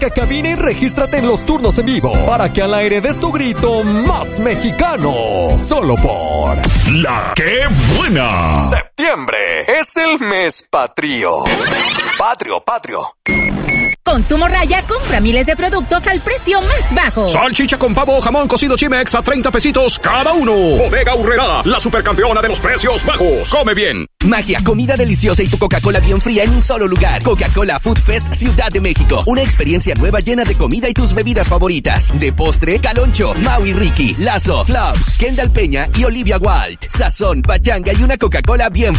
Marca cabina y regístrate en los turnos en vivo para que al aire des tu grito más mexicano. Solo por La Que Buena. septiembre es el mes patrio. Patrio. Con tu morraya, compra miles de productos al precio más bajo. Salchicha con pavo o jamón cocido Chimex a 30 pesitos cada uno. Bodega Aurrerá, la supercampeona de los precios bajos. Come bien. Magia, comida deliciosa y tu Coca-Cola bien fría en un solo lugar. Coca-Cola Food Fest Ciudad de México. Una experiencia nueva llena de comida y tus bebidas favoritas. De postre, Caloncho, Maui Ricky, Lazo, Flops, Kendall Peña y Olivia Wilde. Sazón, pachanga y una Coca-Cola bien